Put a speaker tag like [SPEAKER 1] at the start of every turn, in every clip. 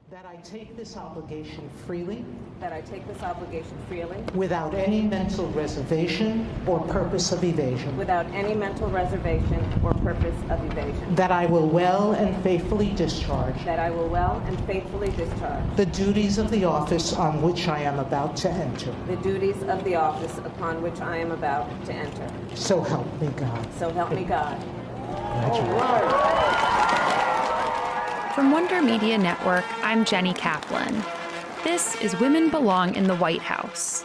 [SPEAKER 1] That I take this obligation freely.
[SPEAKER 2] That I take this obligation freely.
[SPEAKER 1] Without any mental reservation or purpose of evasion.
[SPEAKER 2] Without any mental reservation or purpose of evasion.
[SPEAKER 1] That I will well and faithfully discharge.
[SPEAKER 2] That I will well and faithfully discharge.
[SPEAKER 1] The duties of the office on which I am about to enter.
[SPEAKER 2] The duties of the office upon which I am about to enter.
[SPEAKER 1] So help me God.
[SPEAKER 2] So help me God.
[SPEAKER 1] Congratulations.
[SPEAKER 3] From Wonder Media Network, I'm Jenny Kaplan. This is Women Belong in the White House.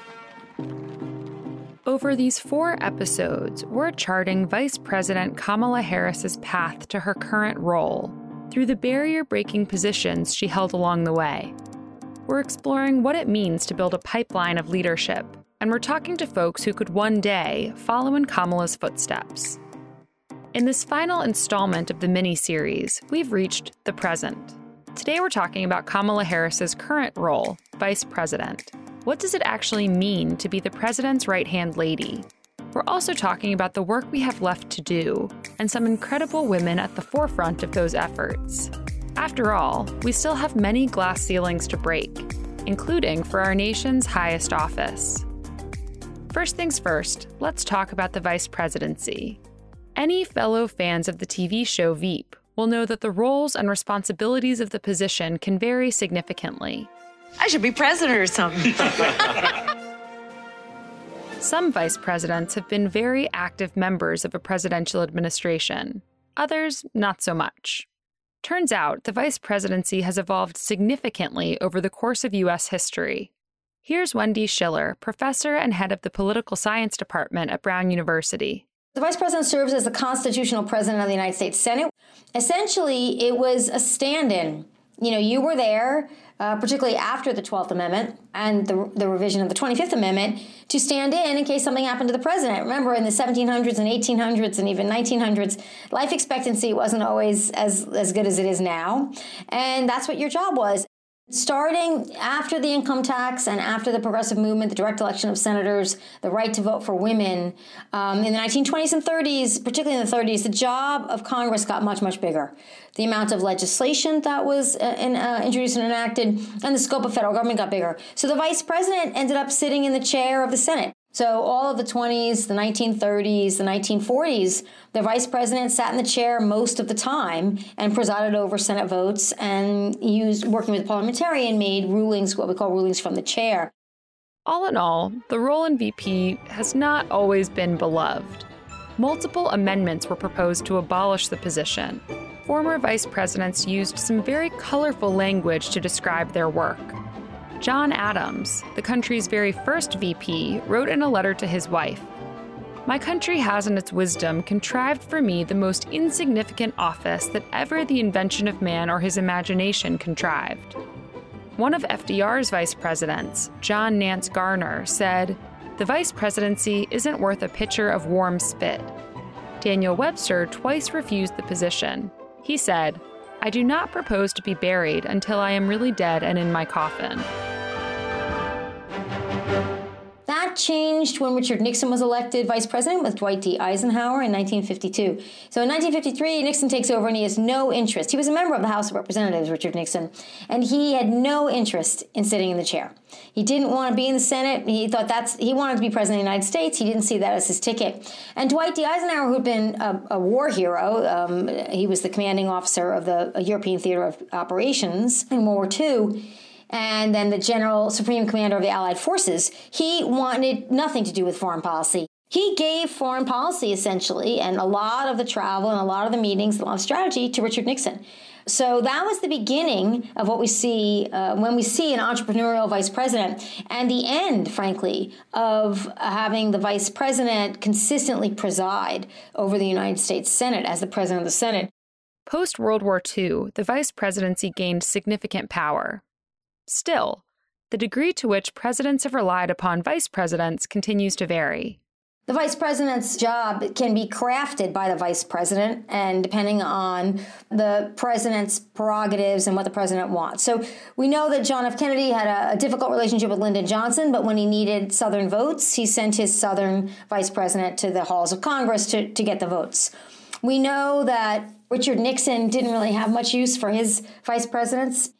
[SPEAKER 3] Over these 4 episodes, we're charting Vice President Kamala Harris's path to her current role through the barrier-breaking positions she held along the way. We're exploring what it means to build a pipeline of leadership, and we're talking to folks who could one day follow in Kamala's footsteps. In this final installment of the mini-series, we've reached the present. Today we're talking about Kamala Harris's current role, Vice President. What does it actually mean to be the president's right-hand lady? We're also talking about the work we have left to do and some incredible women at the forefront of those efforts. After all, we still have many glass ceilings to break, including for our nation's highest office. First things first, let's talk about the vice presidency. Any fellow fans of the TV show Veep will know that the roles and responsibilities of the position can vary significantly.
[SPEAKER 4] I should be president or something.
[SPEAKER 3] Some vice presidents have been very active members of a presidential administration. Others, not so much. Turns out, the vice presidency has evolved significantly over the course of U.S. history. Here's Wendy Schiller, professor and head of the Political Science Department at Brown University.
[SPEAKER 5] The vice president serves as the constitutional president of the United States Senate. Essentially, it was a stand-in. You were there, particularly after the 12th Amendment and the revision of the 25th Amendment, to stand in case something happened to the president. Remember, in the 1700s and 1800s and even 1900s, life expectancy wasn't always as good as it is now. And that's what your job was. Starting after the income tax and after the progressive movement, the direct election of senators, the right to vote for women, in the 1920s and 30s, particularly in the 30s, the job of Congress got much, much bigger. The amount of legislation that was introduced and enacted and the scope of federal government got bigger. So the vice president ended up sitting in the chair of the Senate. So all of the 20s, the 1930s, the 1940s, the vice president sat in the chair most of the time and presided over Senate votes and working with parliamentarian, made rulings, what we call rulings from the chair.
[SPEAKER 3] All in all, the role in VP has not always been beloved. Multiple amendments were proposed to abolish the position. Former vice presidents used some very colorful language to describe their work. John Adams, the country's very first VP, wrote in a letter to his wife, "My country has in its wisdom contrived for me the most insignificant office that ever the invention of man or his imagination contrived." One of FDR's vice presidents, John Nance Garner, said, "The vice presidency isn't worth a pitcher of warm spit." Daniel Webster twice refused the position. He said, "I do not propose to be buried until I am really dead and in my coffin."
[SPEAKER 5] That changed when Richard Nixon was elected vice president with Dwight D. Eisenhower in 1952. So in 1953, Nixon takes over and he has no interest. He was a member of the House of Representatives, Richard Nixon, and he had no interest in sitting in the chair. He didn't want to be in the Senate. He wanted to be president of the United States. He didn't see that as his ticket. And Dwight D. Eisenhower, who'd been a war hero, he was the commanding officer of the European Theater of Operations in World War II, and then the General Supreme Commander of the Allied Forces, he wanted nothing to do with foreign policy. He gave foreign policy, essentially, and a lot of the travel and a lot of the meetings, and a lot of strategy to Richard Nixon. So that was the beginning of what we see when we see an entrepreneurial vice president, and the end, frankly, of having the vice president consistently preside over the United States Senate as the president of the Senate.
[SPEAKER 3] Post-World War II, the vice presidency gained significant power. Still, the degree to which presidents have relied upon vice presidents continues to vary.
[SPEAKER 5] The vice president's job can be crafted by the vice president, and depending on the president's prerogatives and what the president wants. So we know that John F. Kennedy had a difficult relationship with Lyndon Johnson, but when he needed Southern votes, he sent his Southern vice president to the halls of Congress to get the votes. We know that Richard Nixon didn't really have much use for his vice presidents.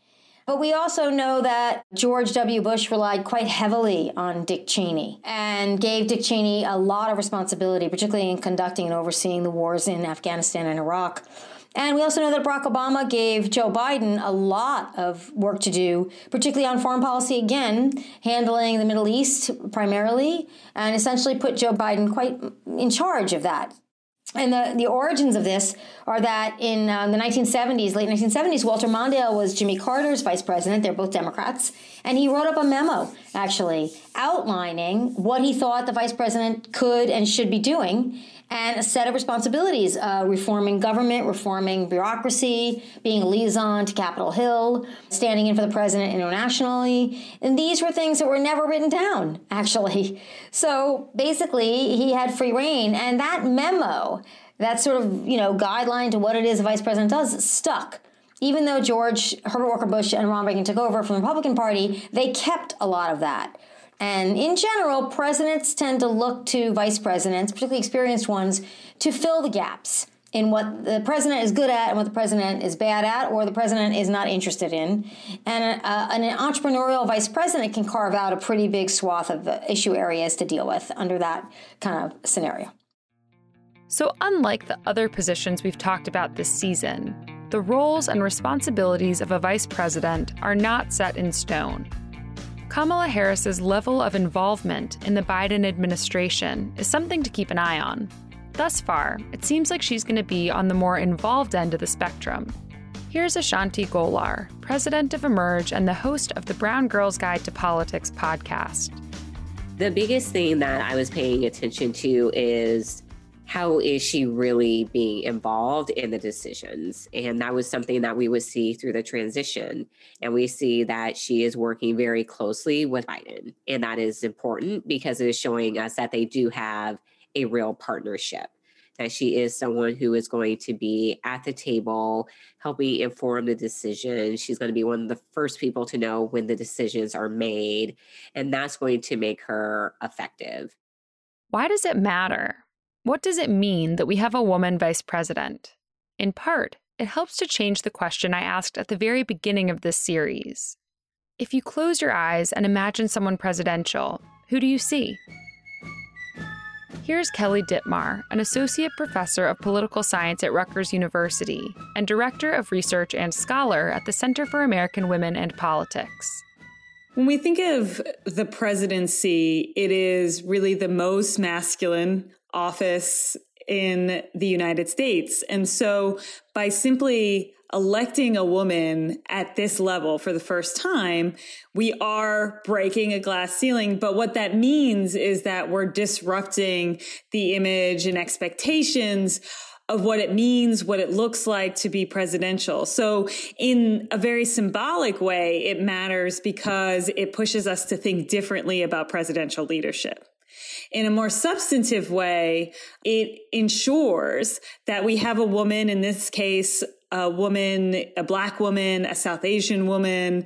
[SPEAKER 5] But we also know that George W. Bush relied quite heavily on Dick Cheney and gave Dick Cheney a lot of responsibility, particularly in conducting and overseeing the wars in Afghanistan and Iraq. And we also know that Barack Obama gave Joe Biden a lot of work to do, particularly on foreign policy, again, handling the Middle East primarily, and essentially put Joe Biden quite in charge of that. And the origins of this are that in the 1970s, late 1970s, Walter Mondale was Jimmy Carter's vice president. They're both Democrats. And he wrote up a memo, actually, outlining what he thought the vice president could and should be doing, and a set of responsibilities, reforming government, reforming bureaucracy, being a liaison to Capitol Hill, standing in for the president internationally. And these were things that were never written down, actually. So basically, he had free reign. And that memo, that sort of, guideline to what it is a vice president does, stuck. Even though Herbert Walker Bush and Ronald Reagan took over from the Republican Party, they kept a lot of that. And in general, presidents tend to look to vice presidents, particularly experienced ones, to fill the gaps in what the president is good at and what the president is bad at, or the president is not interested in. And an entrepreneurial vice president can carve out a pretty big swath of issue areas to deal with under that kind of scenario.
[SPEAKER 3] So unlike the other positions we've talked about this season, the roles and responsibilities of a vice president are not set in stone. Kamala Harris's level of involvement in the Biden administration is something to keep an eye on. Thus far, it seems like she's going to be on the more involved end of the spectrum. Here's Ashanti Golar, president of Emerge and the host of the Brown Girls Guide to Politics podcast.
[SPEAKER 6] The biggest thing that I was paying attention to is how is she really being involved in the decisions? And that was something that we would see through the transition. And we see that she is working very closely with Biden. And that is important because it is showing us that they do have a real partnership, that she is someone who is going to be at the table, helping inform the decisions. She's going to be one of the first people to know when the decisions are made. And that's going to make her effective.
[SPEAKER 3] Why does it matter? What does it mean that we have a woman vice president? In part, it helps to change the question I asked at the very beginning of this series. If you close your eyes and imagine someone presidential, who do you see? Here's Kelly Dittmar, an associate professor of political science at Rutgers University and director of research and scholar at the Center for American Women and Politics.
[SPEAKER 7] When we think of the presidency, it is really the most masculine office in the United States. And so by simply electing a woman at this level for the first time, we are breaking a glass ceiling. But what that means is that we're disrupting the image and expectations of what it means, what it looks like to be presidential. So in a very symbolic way, it matters because it pushes us to think differently about presidential leadership. In a more substantive way, it ensures that we have a woman, in this case, a Black woman, a South Asian woman,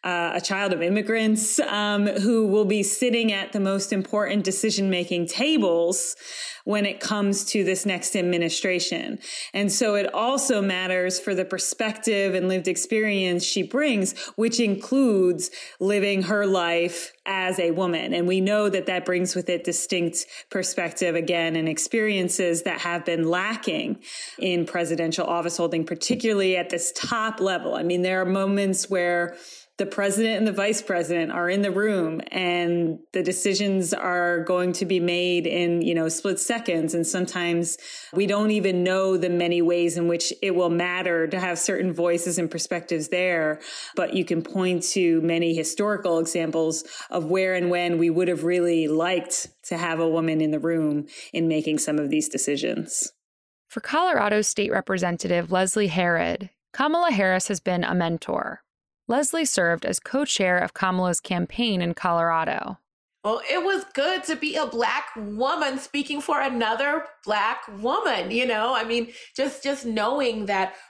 [SPEAKER 7] a child of immigrants, who will be sitting at the most important decision-making tables when it comes to this next administration. And so it also matters for the perspective and lived experience she brings, which includes living her life as a woman. And we know that that brings with it distinct perspective, again, and experiences that have been lacking in presidential office holding, particularly at this top level. I mean, there are moments where the president and the vice president are in the room and the decisions are going to be made in, split seconds. And sometimes we don't even know the many ways in which it will matter to have certain voices and perspectives there. But you can point to many historical examples of where and when we would have really liked to have a woman in the room in making some of these decisions.
[SPEAKER 3] For Colorado State Representative Leslie Herod, Kamala Harris has been a mentor. Leslie served as co-chair of Kamala's campaign in Colorado.
[SPEAKER 8] Well, it was good to be a Black woman speaking for another Black woman, just knowing that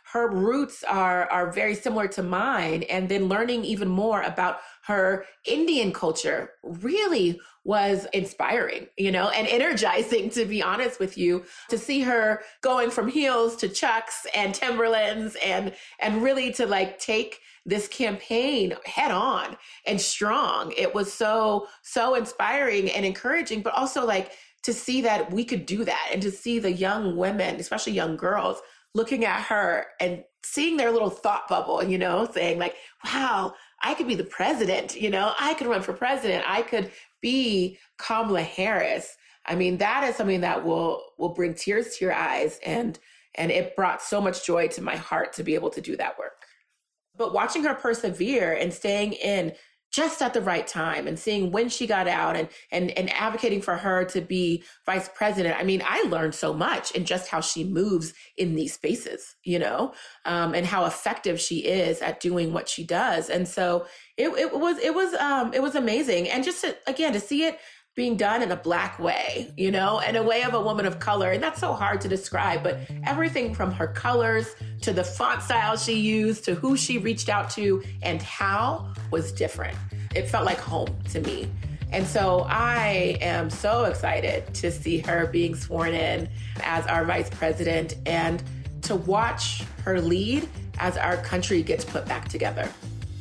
[SPEAKER 8] her roots are very similar to mine. And then learning even more about her Indian culture really was inspiring, and energizing, to be honest with you, to see her going from heels to Chucks and Timberlands and really to take this campaign head on and strong. It was so inspiring and encouraging, but also to see that we could do that, and to see the young women, especially young girls, looking at her and seeing their little thought bubble, saying wow, I could be the president, I could run for president. I could be Kamala Harris. I mean, that is something that will bring tears to your eyes. And it brought so much joy to my heart to be able to do that work. But watching her persevere and staying in just at the right time and seeing when she got out and advocating for her to be vice president. I mean, I learned so much in just how she moves in these spaces, and how effective she is at doing what she does. And so it was amazing. And just to see it being done in a Black way, in a way of a woman of color. And that's so hard to describe, but everything from her colors to the font style she used to who she reached out to and how was different. It felt like home to me. And so I am so excited to see her being sworn in as our vice president and to watch her lead as our country gets put back together.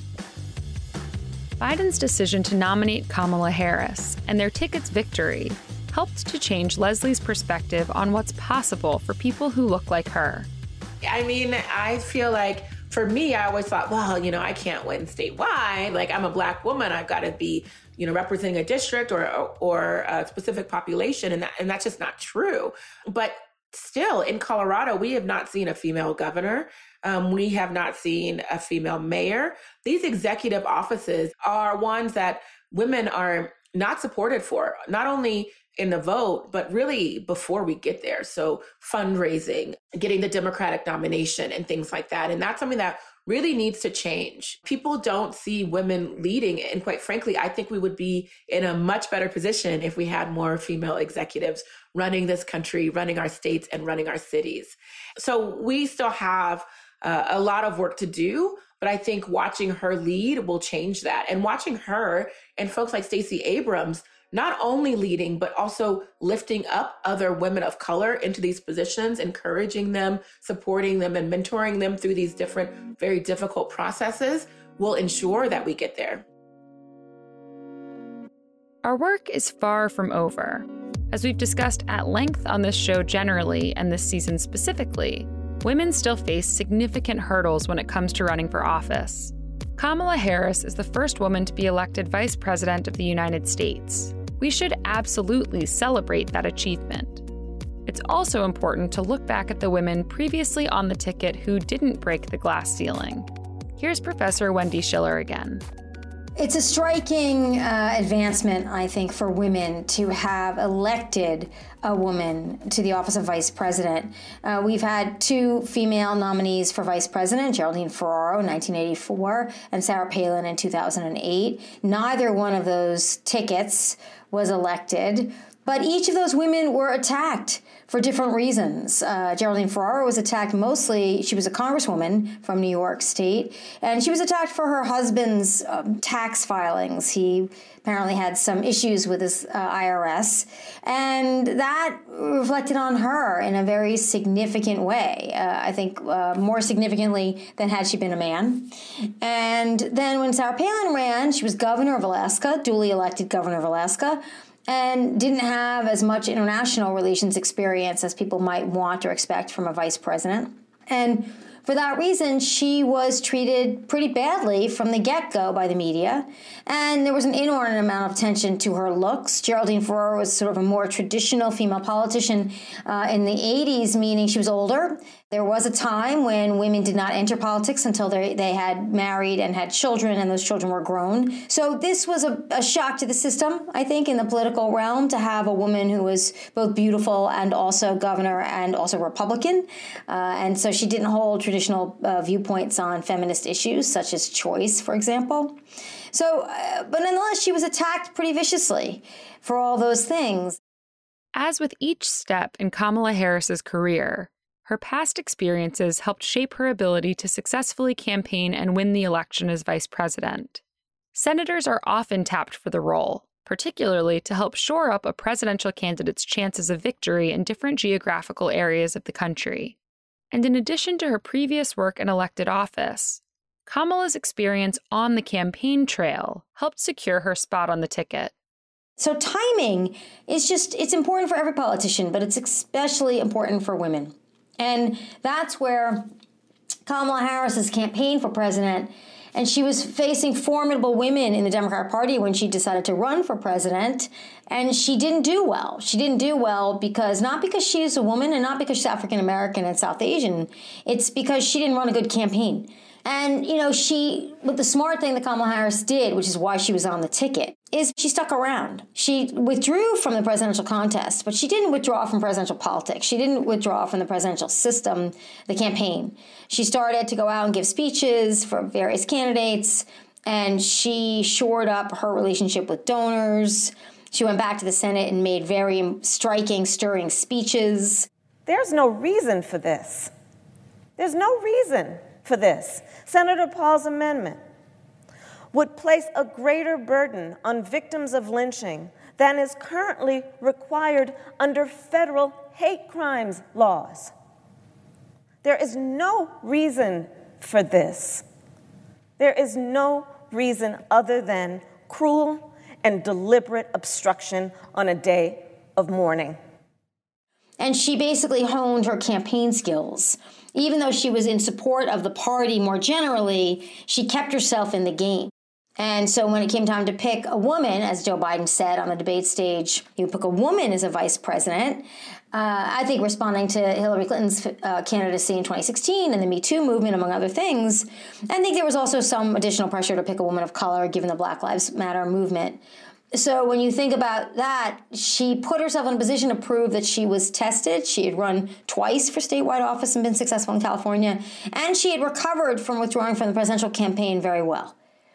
[SPEAKER 3] Biden's decision to nominate Kamala Harris and their ticket's victory helped to change Leslie's perspective on what's possible for people who look like her.
[SPEAKER 8] I mean, I feel like for me, I always thought, well, I can't win statewide. I'm a Black woman. I've got to be, representing a district or a specific population. And that's just not true. But still, in Colorado, we have not seen a female governor. We have not seen a female mayor. These executive offices are ones that women are not supported for, not only in the vote, but really before we get there. So fundraising, getting the Democratic nomination and things like that. And that's something that really needs to change. People don't see women leading. And quite frankly, I think we would be in a much better position if we had more female executives running this country, running our states, and running our cities. So we still have a lot of work to do, but I think watching her lead will change that. And watching her and folks like Stacey Abrams not only leading, but also lifting up other women of color into these positions, encouraging them, supporting them, and mentoring them through these different, very difficult processes will ensure that we get there.
[SPEAKER 3] Our work is far from over. As we've discussed at length on this show generally, and this season specifically, women still face significant hurdles when it comes to running for office. Kamala Harris is the first woman to be elected Vice President of the United States. We should absolutely celebrate that achievement. It's also important to look back at the women previously on the ticket who didn't break the glass ceiling. Here's Professor Wendy Schiller again.
[SPEAKER 5] It's a striking advancement, I think, for women to have elected a woman to the office of vice president. We've had two female nominees for vice president, Geraldine Ferraro in 1984 and Sarah Palin in 2008. Neither one of those tickets was elected, but each of those women were attacked for different reasons. Geraldine Ferraro was attacked mostly, she was a congresswoman from New York State, and she was attacked for her husband's tax filings. He apparently had some issues with his IRS, and that reflected on her in a very significant way. I think more significantly than had she been a man. And then when Sarah Palin ran, she was governor of Alaska, duly elected governor of Alaska, and didn't have as much international relations experience as people might want or expect from a vice president. And for that reason, she was treated pretty badly from the get-go by the media, and there was an inordinate amount of attention to her looks. Geraldine Ferraro was sort of a more traditional female politician in the 80s, meaning she was older. There was a time when women did not enter politics until they had married and had children, and those children were grown. So this was a shock to the system, I think, in the political realm, to have a woman who was both beautiful and also governor and also Republican. And so she didn't hold traditional viewpoints on feminist issues, such as choice, for example. So, but nonetheless, she was attacked pretty viciously for all those things.
[SPEAKER 3] As with each step in Kamala Harris's career, her past experiences helped shape her ability to successfully campaign and win the election as vice president. Senators are often tapped for the role, particularly to help shore up a presidential candidate's chances of victory in different geographical areas of the country. And in addition to her previous work in elected office, Kamala's experience on the campaign trail helped secure her spot on the ticket.
[SPEAKER 5] So timing is it's important for every politician, but it's especially important for women. And that's where Kamala Harris's campaign for president, and she was facing formidable women in the Democratic Party when she decided to run for president, and she didn't do well. She didn't do well not because she's a woman and not because she's African American and South Asian. It's because she didn't run a good campaign. And, but the smart thing that Kamala Harris did, which is why she was on the ticket, is she stuck around. She withdrew from the presidential contest, but she didn't withdraw from presidential politics. She didn't withdraw from the presidential system, the campaign. She started to go out and give speeches for various candidates, and she shored up her relationship with donors. She went back to the Senate and made very striking, stirring speeches.
[SPEAKER 9] There's no reason for this. There's no reason for this. Senator Paul's amendment would place a greater burden on victims of lynching than is currently required under federal hate crimes laws. There is no reason for this. There is no reason other than cruel and deliberate obstruction on a day of mourning.
[SPEAKER 5] And she basically honed her campaign skills. Even though she was in support of the party more generally, she kept herself in the game. And so when it came time to pick a woman, as Joe Biden said on the debate stage, he would pick a woman as a vice president. I think responding to Hillary Clinton's candidacy in 2016 and the Me Too movement, among other things, I think there was also some additional pressure to pick a woman of color given the Black Lives Matter movement. So when you think about that, she put herself in a position to prove that she was tested. She had run twice for statewide office and been successful in California. And she had recovered from withdrawing from the presidential campaign very well.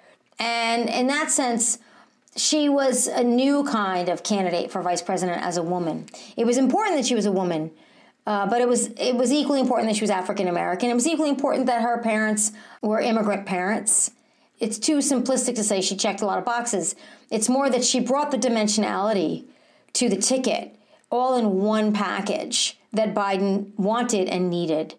[SPEAKER 5] And in that sense, she was a new kind of candidate for vice president as a woman. It was important that she was a woman, but it was equally important that she was African American. It was equally important that her parents were immigrant parents. It's too simplistic to say she checked a lot of boxes. It's more that she brought the dimensionality to the ticket, all in one package that Biden wanted and needed.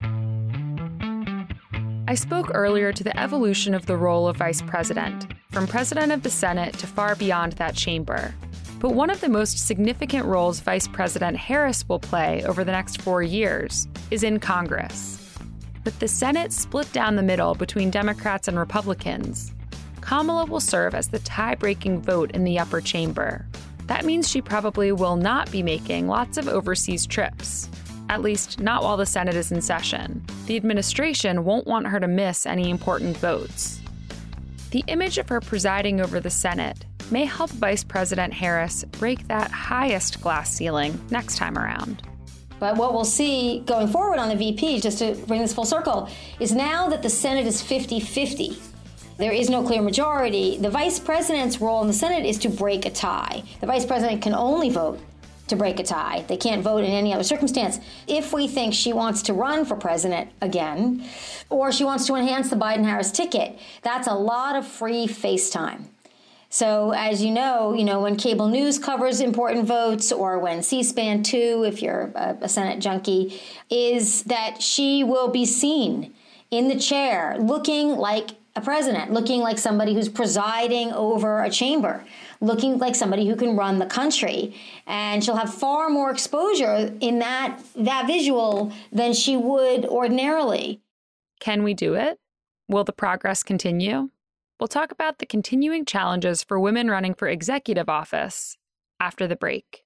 [SPEAKER 3] I spoke earlier to the evolution of the role of vice president, from president of the Senate to far beyond that chamber. But one of the most significant roles Vice President Harris will play over the next 4 years is in Congress. With the Senate split down the middle between Democrats and Republicans, Kamala will serve as the tie-breaking vote in the upper chamber. That means she probably will not be making lots of overseas trips, at least not while the Senate is in session. The administration won't want her to miss any important votes. The image of her presiding over the Senate may help Vice President Harris break that highest glass ceiling next time around.
[SPEAKER 5] But what we'll see going forward on the VP, just to bring this full circle, is now that the Senate is 50-50, there is no clear majority, the vice president's role in the Senate is to break a tie. The vice president can only vote to break a tie. They can't vote in any other circumstance. If we think she wants to run for president again, or she wants to enhance the Biden-Harris ticket, that's a lot of free face time. So as you know, when cable news covers important votes, or when C-SPAN 2, if you're a Senate junkie, is that she will be seen in the chair looking like a president, looking like somebody who's presiding over a chamber, looking like somebody who can run the country. And she'll have far more exposure in that visual than she would ordinarily.
[SPEAKER 3] Can we do it? Will the progress continue? We'll talk about the continuing challenges for women running for executive office after the break.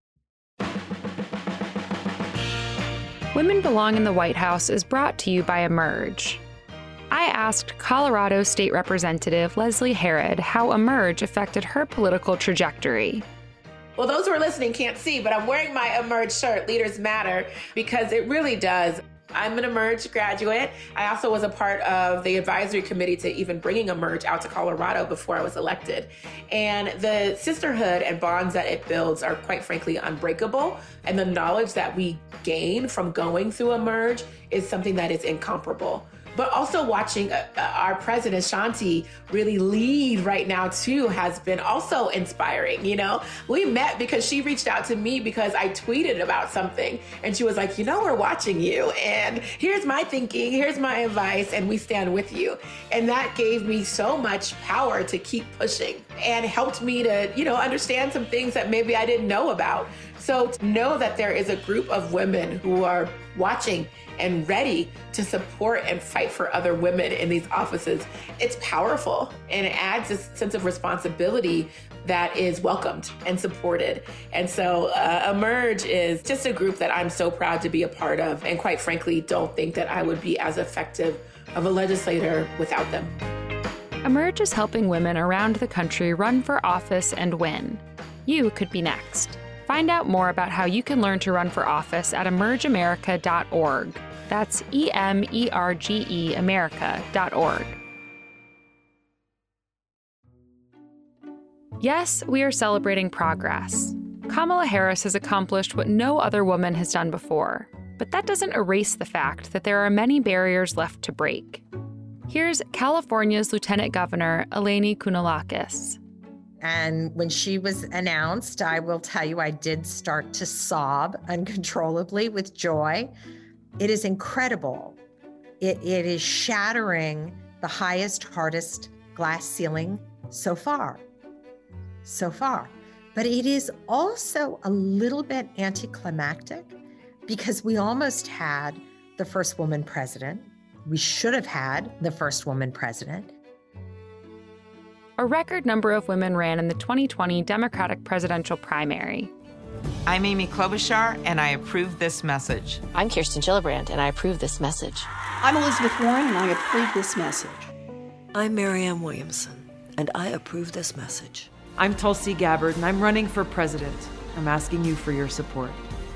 [SPEAKER 3] Women Belong in the White House is brought to you by Emerge. I asked Colorado State Representative Leslie Herod how Emerge affected her political trajectory.
[SPEAKER 8] Well, those who are listening can't see, but I'm wearing my Emerge shirt, Leaders Matter, because it really does. I'm an Emerge graduate. I also was a part of the advisory committee to even bringing Emerge out to Colorado before I was elected. And the sisterhood and bonds that it builds are quite frankly unbreakable. And the knowledge that we gain from going through Emerge is something that is incomparable. But also watching our president, Shanti, really lead right now, too, has been also inspiring. You know, we met because she reached out to me because I tweeted about something. And she was like, you know, we're watching you. And here's my thinking. Here's my advice. And we stand with you. And that gave me so much power to keep pushing and helped me to, you know, understand some things that maybe I didn't know about. So to know that there is a group of women who are watching and ready to support and fight for other women in these offices, it's powerful and it adds this sense of responsibility that is welcomed and supported. And so Emerge is just a group that I'm so proud to be a part of, and quite frankly, don't think that I would be as effective of a legislator without them.
[SPEAKER 3] Emerge is helping women around the country run for office and win. You could be next. Find out more about how you can learn to run for office at emergeamerica.org. That's EMERGE America.org. Yes, we are celebrating progress. Kamala Harris has accomplished what no other woman has done before, but that doesn't erase the fact that there are many barriers left to break. Here's California's Lieutenant Governor Eleni Kounalakis.
[SPEAKER 10] And when she was announced, I will tell you, I did start to sob uncontrollably with joy. It is incredible. It is shattering the highest, hardest glass ceiling so far. But it is also a little bit anticlimactic because we almost had the first woman president. We should have had the first woman president.
[SPEAKER 3] A record number of women ran in the 2020 Democratic presidential primary.
[SPEAKER 11] I'm Amy Klobuchar, and I approve this message.
[SPEAKER 12] I'm Kirsten Gillibrand, and I approve this message.
[SPEAKER 13] I'm Elizabeth Warren, and I approve this message.
[SPEAKER 14] I'm Marianne Williamson, and I approve this message.
[SPEAKER 15] I'm Tulsi Gabbard, and I'm running for president. I'm asking you for your support.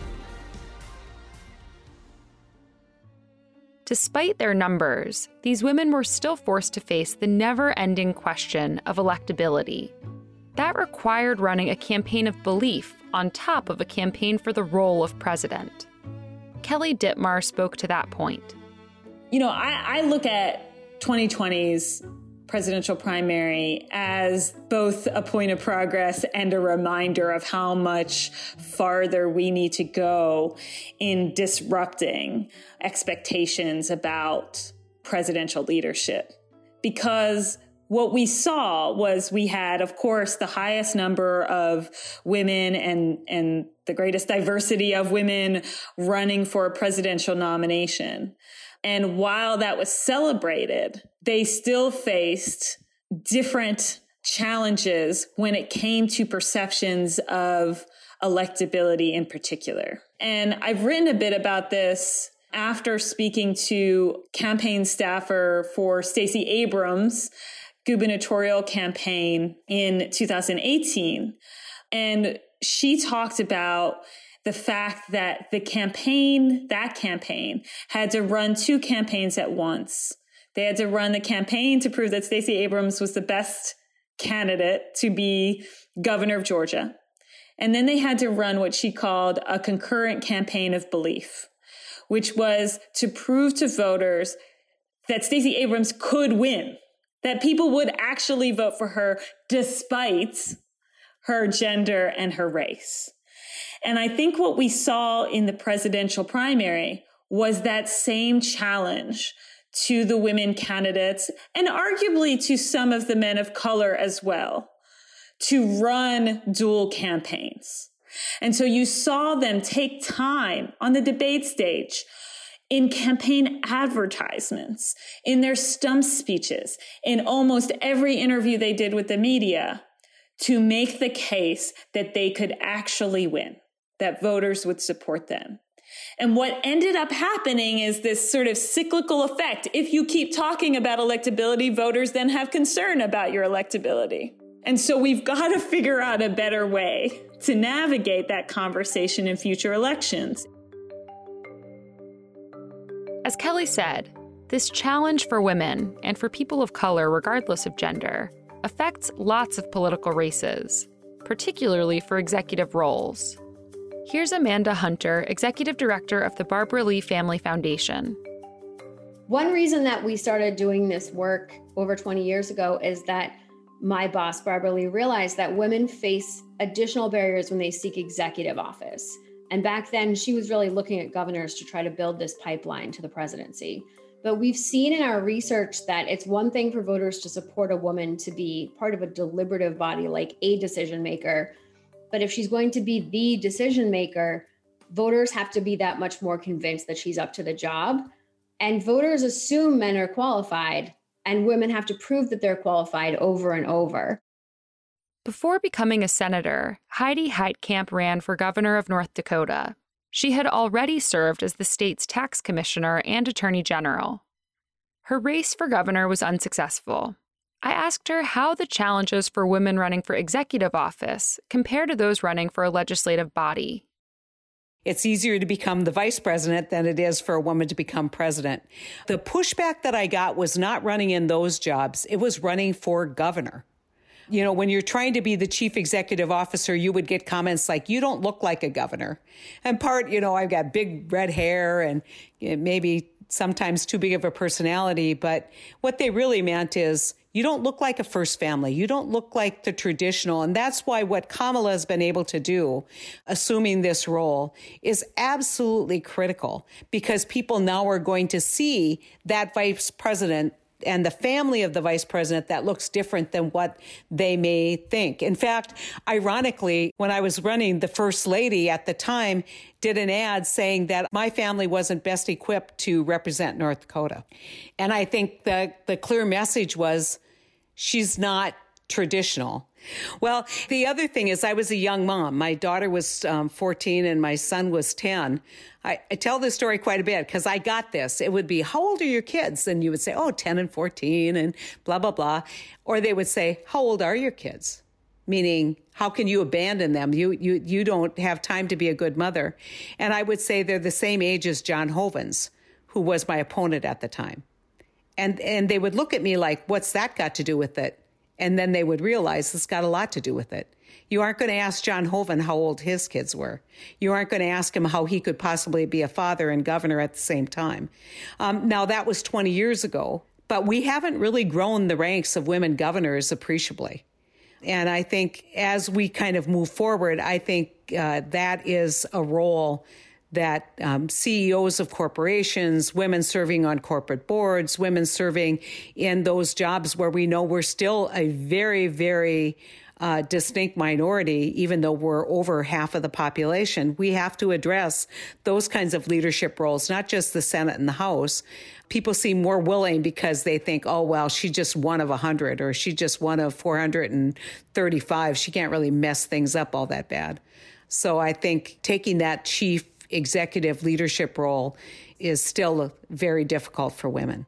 [SPEAKER 3] Despite their numbers, these women were still forced to face the never-ending question of electability. That required running a campaign of belief on top of a campaign for the role of president. Kelly Dittmar spoke to that point.
[SPEAKER 7] You know, I look at 2020's presidential primary as both a point of progress and a reminder of how much farther we need to go in disrupting expectations about presidential leadership. Because what we saw was we had, of course, the highest number of women and the greatest diversity of women running for a presidential nomination. And while that was celebrated, they still faced different challenges when it came to perceptions of electability in particular. And I've written a bit about this after speaking to campaign staffer for Stacey Abrams' gubernatorial campaign in 2018. And she talked about the fact that that campaign had to run two campaigns at once. They had to run the campaign to prove that Stacey Abrams was the best candidate to be governor of Georgia. And then they had to run what she called a concurrent campaign of belief, which was to prove to voters that Stacey Abrams could win, that people would actually vote for her despite her gender and her race. And I think what we saw in the presidential primary was that same challenge to the women candidates and arguably to some of the men of color as well, to run dual campaigns. And so you saw them take time on the debate stage, in campaign advertisements, in their stump speeches, in almost every interview they did with the media, to make the case that they could actually win, that voters would support them. And what ended up happening is this sort of cyclical effect. If you keep talking about electability, voters then have concern about your electability. And so we've got to figure out a better way to navigate that conversation in future elections.
[SPEAKER 3] As Kelly said, this challenge for women and for people of color, regardless of gender, affects lots of political races, particularly for executive roles. Here's Amanda Hunter, Executive Director of the Barbara Lee Family Foundation.
[SPEAKER 16] One reason that we started doing this work over 20 years ago is that my boss, Barbara Lee, realized that women face additional barriers when they seek executive office. And back then, she was really looking at governors to try to build this pipeline to the presidency. But we've seen in our research that it's one thing for voters to support a woman to be part of a deliberative body, like a decision maker. But if she's going to be the decision maker, voters have to be that much more convinced that she's up to the job. And voters assume men are qualified, and women have to prove that they're qualified over and over.
[SPEAKER 3] Before becoming a senator, Heidi Heitkamp ran for governor of North Dakota. She had already served as the state's tax commissioner and attorney general. Her race for governor was unsuccessful. I asked her how the challenges for women running for executive office compare to those running for a legislative body.
[SPEAKER 17] It's easier to become the vice president than it is for a woman to become president. The pushback that I got was not running in those jobs. It was running for governor. You know, when you're trying to be the chief executive officer, you would get comments like, you don't look like a governor. And I've got big red hair and maybe sometimes too big of a personality. But what they really meant is, you don't look like a first family. You don't look like the traditional. And that's why what Kamala has been able to do, assuming this role, is absolutely critical, because people now are going to see that vice president and the family of the vice president that looks different than what they may think. In fact, ironically, when I was running, the first lady at the time did an ad saying that my family wasn't best equipped to represent North Dakota. And I think the clear message was, she's not traditional. Well, the other thing is, I was a young mom. My daughter was 14 and my son was 10. I tell this story quite a bit because I got this. It would be, how old are your kids? And you would say, 10 and 14 and blah, blah, blah. Or they would say, how old are your kids? Meaning, how can you abandon them? You don't have time to be a good mother. And I would say they're the same age as John Hovins, who was my opponent at the time. And they would look at me like, what's that got to do with it? And then they would realize it's got a lot to do with it. You aren't going to ask John Hoeven how old his kids were. You aren't going to ask him how he could possibly be a father and governor at the same time. Now, that was 20 years ago, but we haven't really grown the ranks of women governors appreciably. And I think as we kind of move forward, I think that is a role that CEOs of corporations, women serving on corporate boards, women serving in those jobs where we know we're still a very, very distinct minority, even though we're over half of the population. We have to address those kinds of leadership roles, not just the Senate and the House. People seem more willing because they think, oh, well, she's just one of 100 or she's just one of 435. She can't really mess things up all that bad. So I think taking that chief executive leadership role is still very difficult for women.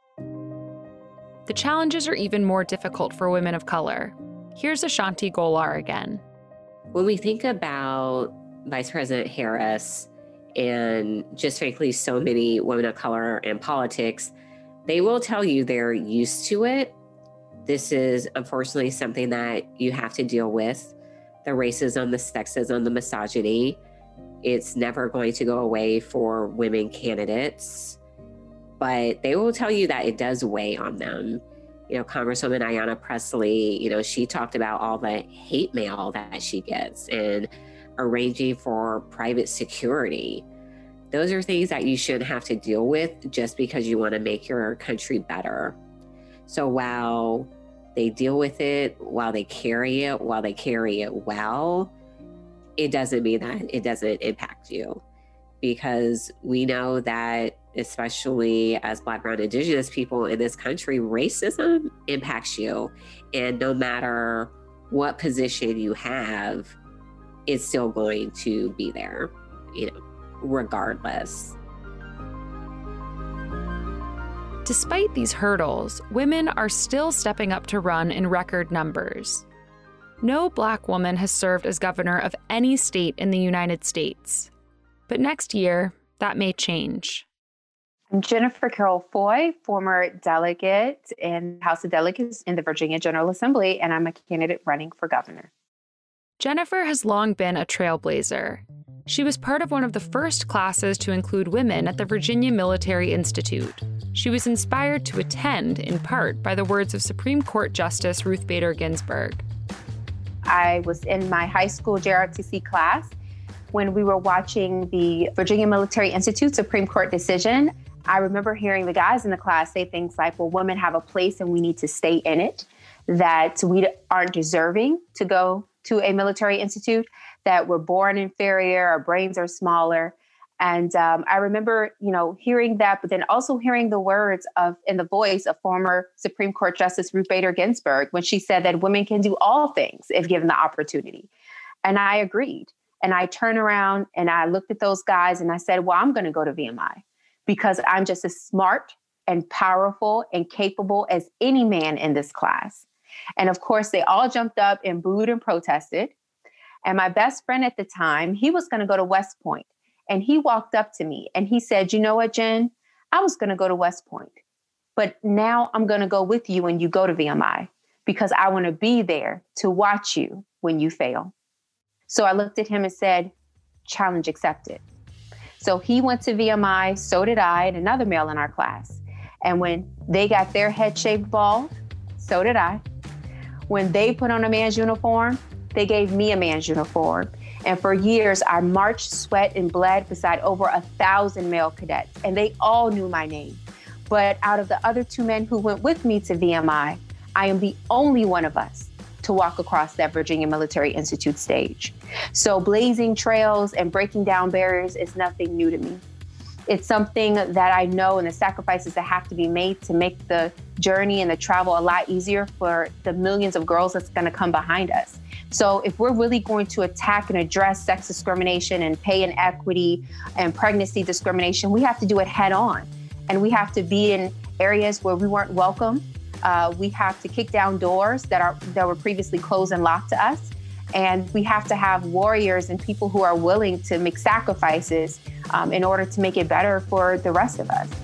[SPEAKER 3] The challenges are even more difficult for women of color. Here's Ashanti Golar again.
[SPEAKER 6] When we think about Vice President Harris and just frankly so many women of color in politics, they will tell you they're used to it. This is unfortunately something that you have to deal with. The racism, the sexism, the misogyny. It's never going to go away for women candidates, but they will tell you that it does weigh on them. You know, Congresswoman Ayanna Pressley, she talked about all the hate mail that she gets and arranging for private security. Those are things that you shouldn't have to deal with just because you want to make your country better. So while they deal with it, while they carry it well, it doesn't mean that it doesn't impact you, because we know that, especially as Black, Brown, Indigenous people in this country, racism impacts you. And no matter what position you have, it's still going to be there, regardless.
[SPEAKER 3] Despite these hurdles, women are still stepping up to run in record numbers. No Black woman has served as governor of any state in the United States. But next year, that may change.
[SPEAKER 18] I'm Jennifer Carroll Foy, former delegate in the House of Delegates in the Virginia General Assembly, and I'm a candidate running for governor.
[SPEAKER 3] Jennifer has long been a trailblazer. She was part of one of the first classes to include women at the Virginia Military Institute. She was inspired to attend, in part, by the words of Supreme Court Justice Ruth Bader Ginsburg.
[SPEAKER 18] I was in my high school JROTC class when we were watching the Virginia Military Institute Supreme Court decision. I remember hearing the guys in the class say things like, well, women have a place and we need to stay in it, that we aren't deserving to go to a military institute, that we're born inferior, our brains are smaller. And I remember, hearing that, but then also hearing the words in the voice of former Supreme Court Justice Ruth Bader Ginsburg when she said that women can do all things if given the opportunity. And I agreed. And I turned around and I looked at those guys and I said, well, I'm going to go to VMI because I'm just as smart and powerful and capable as any man in this class. And of course, they all jumped up and booed and protested. And my best friend at the time, he was going to go to West Point. And he walked up to me and he said, you know what, Jen, I was going to go to West Point, but now I'm going to go with you when you go to VMI because I want to be there to watch you when you fail. So I looked at him and said, challenge accepted. So he went to VMI, so did I, and another male in our class. And when they got their head shaved bald, so did I. When they put on a man's uniform, they gave me a man's uniform. And for years, I marched, sweat, and bled beside over 1,000 male cadets, and they all knew my name. But out of the other 2 men who went with me to VMI, I am the only one of us to walk across that Virginia Military Institute stage. So blazing trails and breaking down barriers is nothing new to me. It's something that I know, and the sacrifices that have to be made to make the journey and the travel a lot easier for the millions of girls that's going to come behind us. So if we're really going to attack and address sex discrimination and pay inequity and pregnancy discrimination, we have to do it head on. And we have to be in areas where we weren't welcome. We have to kick down doors that were previously closed and locked to us. And we have to have warriors and people who are willing to make sacrifices in order to make it better for the rest of us.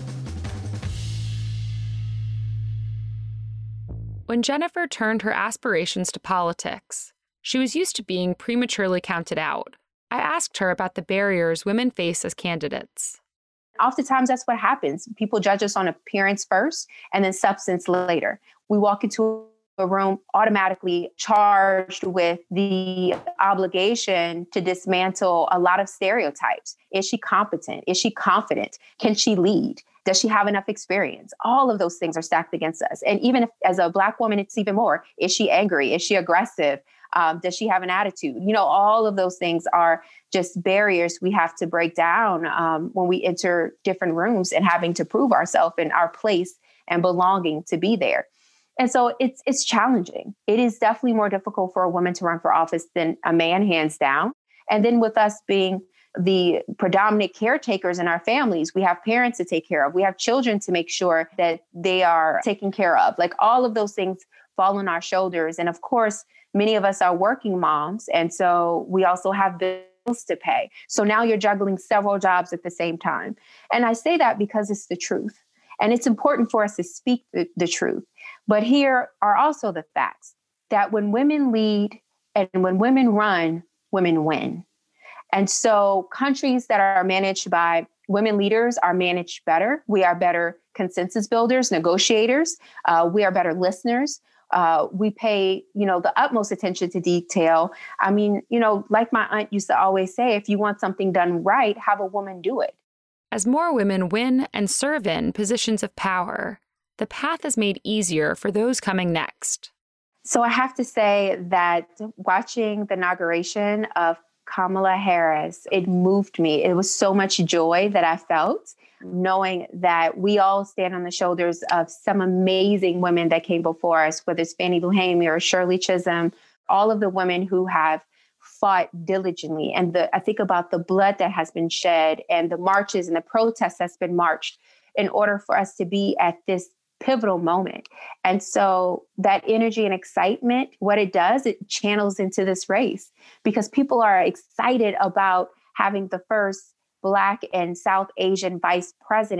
[SPEAKER 3] When Jennifer turned her aspirations to politics, she was used to being prematurely counted out. I asked her about the barriers women face as candidates.
[SPEAKER 18] Oftentimes, that's what happens. People judge us on appearance first and then substance later. We walk into a room automatically charged with the obligation to dismantle a lot of stereotypes. Is she competent? Is she confident? Can she lead? Does she have enough experience? All of those things are stacked against us. And even if, as a Black woman, it's even more. Is she angry? Is she aggressive? Does she have an attitude? All of those things are just barriers we have to break down when we enter different rooms and having to prove ourselves and our place and belonging to be there. And so it's challenging. It is definitely more difficult for a woman to run for office than a man, hands down. And then with us being the predominant caretakers in our families, we have parents to take care of. We have children to make sure that they are taken care of. Like all of those things fall on our shoulders. And of course, many of us are working moms. And so we also have bills to pay. So now you're juggling several jobs at the same time. And I say that because it's the truth. And it's important for us to speak the truth. But here are also the facts that when women lead and when women run, women win. And so countries that are managed by women leaders are managed better. We are better consensus builders, negotiators. We are better listeners. We pay, the utmost attention to detail. I mean, like my aunt used to always say, if you want something done right, have a woman do it.
[SPEAKER 3] As more women win and serve in positions of power, the path is made easier for those coming next.
[SPEAKER 18] So I have to say that watching the inauguration of Kamala Harris, it moved me. It was so much joy that I felt, knowing that we all stand on the shoulders of some amazing women that came before us, whether it's Fannie Lou Hamer or Shirley Chisholm, all of the women who have fought diligently. And I think about the blood that has been shed and the marches and the protests that's been marched in order for us to be at this pivotal moment. And so that energy and excitement, what it does, it channels into this race because people are excited about having the first Black and South Asian vice president.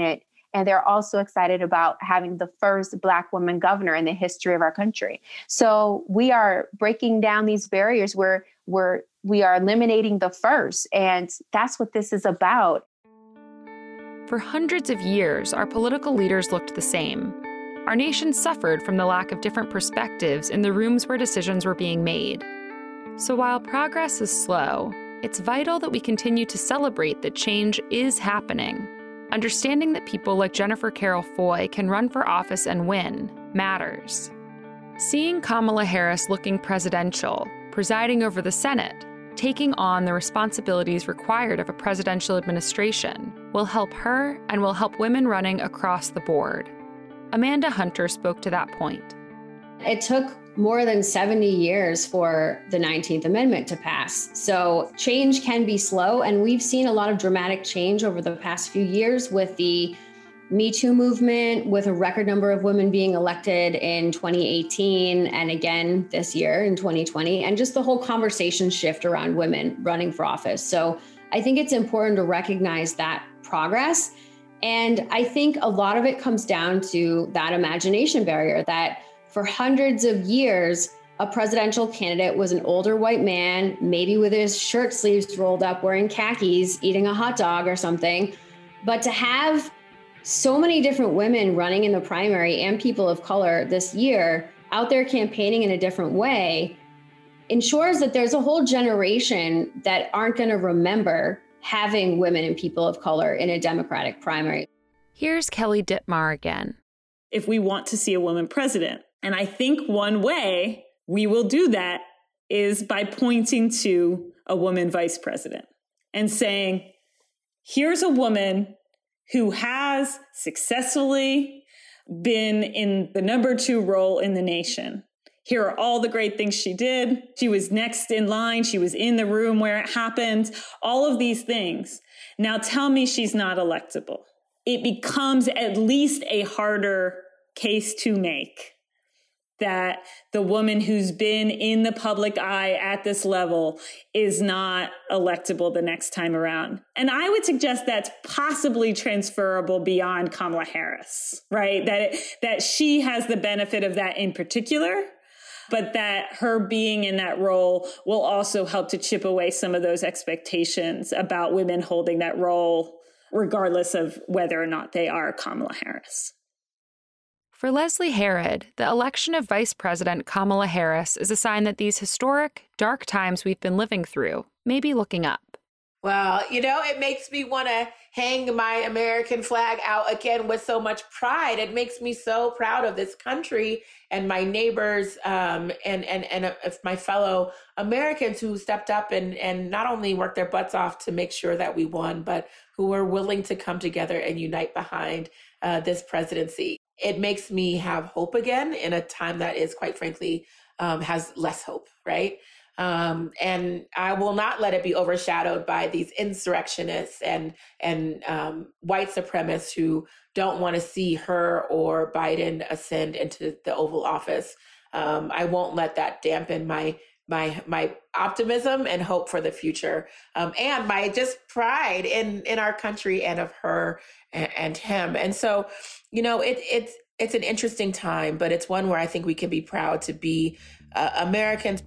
[SPEAKER 18] And they're also excited about having the first Black woman governor in the history of our country. So we are breaking down these barriers where we are eliminating the first. And that's what this is about.
[SPEAKER 3] For hundreds of years, our political leaders looked the same. Our nation suffered from the lack of different perspectives in the rooms where decisions were being made. So while progress is slow, it's vital that we continue to celebrate that change is happening. Understanding that people like Jennifer Carroll Foy can run for office and win matters. Seeing Kamala Harris looking presidential, presiding over the Senate, taking on the responsibilities required of a presidential administration will help her and will help women running across the board. Amanda Hunter spoke to that point.
[SPEAKER 16] It took more than 70 years for the 19th Amendment to pass. So change can be slow, and we've seen a lot of dramatic change over the past few years with the Me Too movement, with a record number of women being elected in 2018 and again this year in 2020, and just the whole conversation shift around women running for office. So I think it's important to recognize that progress. And I think a lot of it comes down to that imagination barrier that for hundreds of years, a presidential candidate was an older white man, maybe with his shirt sleeves rolled up, wearing khakis, eating a hot dog or something. But to have so many different women running in the primary and people of color this year out there campaigning in a different way ensures that there's a whole generation that aren't going to remember having women and people of color in a Democratic primary.
[SPEAKER 3] Here's Kelly Dittmar again.
[SPEAKER 7] If we want to see a woman president, and I think one way we will do that is by pointing to a woman vice president and saying, here's a woman who has successfully been in the number 2 role in the nation. Here are all the great things she did. She was next in line. She was in the room where it happened. All of these things. Now tell me she's not electable. It becomes at least a harder case to make that the woman who's been in the public eye at this level is not electable the next time around. And I would suggest that's possibly transferable beyond Kamala Harris, right? That she has the benefit of that in particular, but that her being in that role will also help to chip away some of those expectations about women holding that role, regardless of whether or not they are Kamala Harris.
[SPEAKER 3] For Leslie Herod, the election of Vice President Kamala Harris is a sign that these historic, dark times we've been living through may be looking up.
[SPEAKER 8] Well, it makes me want to hang my American flag out again with so much pride. It makes me so proud of this country and my neighbors and of my fellow Americans who stepped up and not only worked their butts off to make sure that we won, but who were willing to come together and unite behind this presidency. It makes me have hope again in a time that is, quite frankly, has less hope, right? And I will not let it be overshadowed by these insurrectionists and white supremacists who don't want to see her or Biden ascend into the Oval Office. I won't let that dampen my optimism and hope for the future, and my just pride in our country and of her and him. And so, it's an interesting time, but it's one where I think we can be proud to be Americans.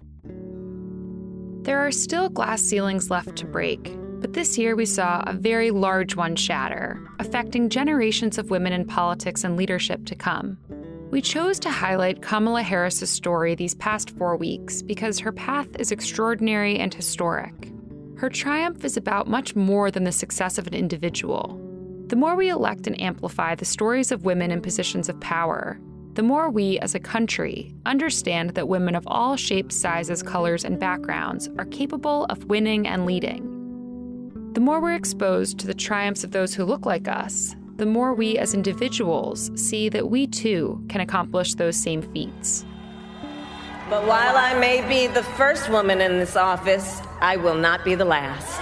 [SPEAKER 3] There are still glass ceilings left to break, but this year we saw a very large one shatter, affecting generations of women in politics and leadership to come. We chose to highlight Kamala Harris's story these past 4 weeks because her path is extraordinary and historic. Her triumph is about much more than the success of an individual. The more we elect and amplify the stories of women in positions of power, the more we, as a country, understand that women of all shapes, sizes, colors, and backgrounds are capable of winning and leading. The more we're exposed to the triumphs of those who look like us, the more we as individuals see that we too can accomplish those same feats.
[SPEAKER 19] But while I may be the first woman in this office, I will not be the last.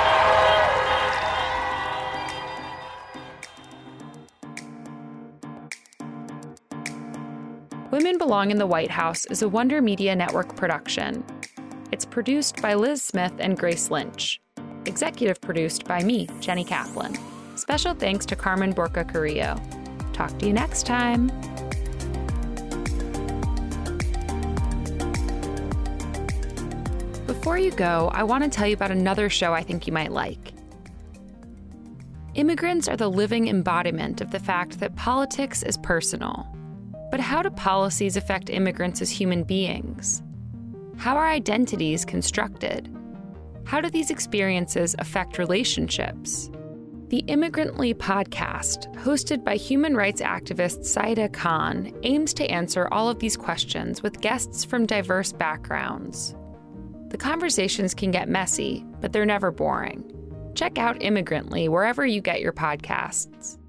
[SPEAKER 3] Women Belong in the White House is a Wonder Media Network production. It's produced by Liz Smith and Grace Lynch. Executive produced by me, Jenny Kaplan. Special thanks to Carmen Borca Carrillo. Talk to you next time. Before you go, I want to tell you about another show I think you might like. Immigrants are the living embodiment of the fact that politics is personal. But how do policies affect immigrants as human beings? How are identities constructed? How do these experiences affect relationships? The Immigrantly podcast, hosted by human rights activist Saida Khan, aims to answer all of these questions with guests from diverse backgrounds. The conversations can get messy, but they're never boring. Check out Immigrantly wherever you get your podcasts.